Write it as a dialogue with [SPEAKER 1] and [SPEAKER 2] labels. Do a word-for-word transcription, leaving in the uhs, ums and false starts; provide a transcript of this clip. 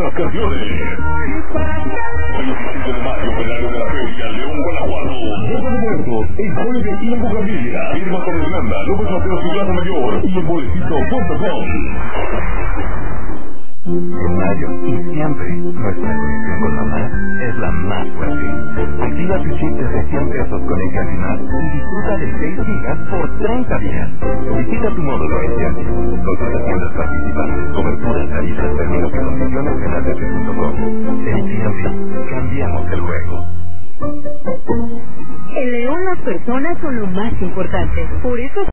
[SPEAKER 1] vacaciones. El diecisiete de mayo, verano de la feria, León, Guanajuato. Boca de Muertos, en Holiday Inn Bugambilia. Firma con Irlanda, López Mateos y Plaza Mayor. Y el boletito punto com.
[SPEAKER 2] En mayo y siempre, nuestra conexión con mamá es la más fuerte. Activa tu chip de cien pesos con el Más y disfruta de seis gigas por treinta días. Visita tu módulo Enciende. Otras tiendas participantes, coberturas, tarifas, términos y condiciones en A T P punto com. Enciende. Cambiamos el juego.
[SPEAKER 3] En León las personas son lo más importante. Por eso